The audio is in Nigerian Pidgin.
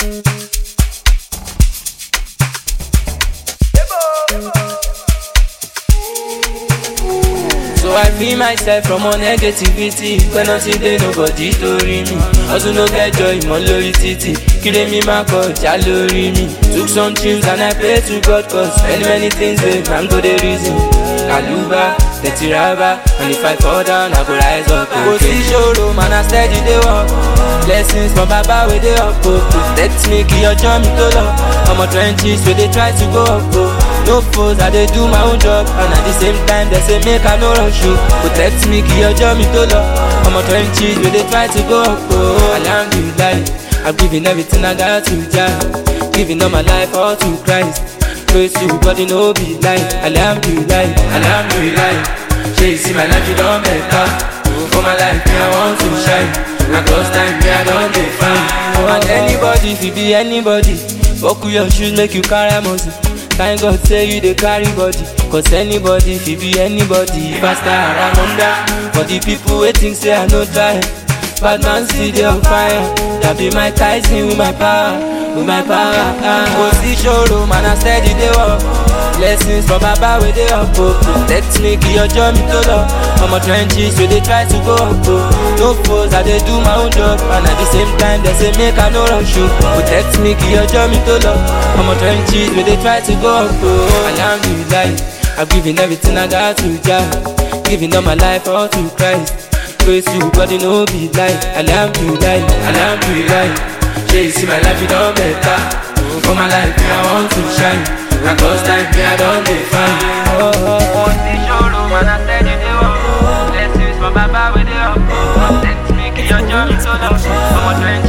So I free myself from all negativity. When nothing dey nobody story me. Also no get joy, mo lórí títì. Kíre mi máa kọjá lórí mi. Took some trips and I pray to God, cause many things dey man go dey reason. Kaluba, dirty rubber, and if I fall down, I go rise up. Go see ṣòro, man I steady dey walk. Blessings from Baba wey dey up, oh. Protect me, kí ọjọ́ mi tó lọ. Ọmọ trenches wey dey try to go up, oh. No foes, I dey do my own job, and at the same time they say make I no rush you. Protect me, kí ọjọ́ mi tó lọ. Ọmọ trenches wey dey try to go up, oh. Alhamdulillah, I'm giving everything I got to Jah. Giving all my life all to Christ. Praise you, body no be lie. Alhamdulillah, alhamdulillah. Shey you see my life, you don better. For my life, me I want to shine. And cause time, me I don dey fine. And anybody, if you be anybody, buckle your shoes, make you carry muscle. Thank God say you dey carry body. Cause anybody, if you be anybody, faster around under. For the people waiting, say I no try. Bad man still dey on fire. That be my Tyson with my power. With my power, go see ṣòro, man I steady dey walk. Blessings from Baba wey dey up, oh. Protect me, kí ọjọ́ mi tó lọ. Ọmọ trenches wey dey try to go up, oh. No foes, I dey do my own job, and at the same time they say make I no rush you. Protect me, kí ọjọ́ mi tó lọ. Ọmọ trenches wey dey try to go up, oh. Alhamdulillah, I'm giving everything I got to Jah. Giving all my life all to Christ. Praise you, body no be lie. Alhamdulillah, alhamdulillah. Shey you see my life, you don better. For my life, me I want to shine. And cause time, me I don dey fine. Oh, see ṣòro, man I steady dey walk. Blessings from Baba wey dey up. Protect me, kí ọjọ́ mi tó lọ. Ọmọ 20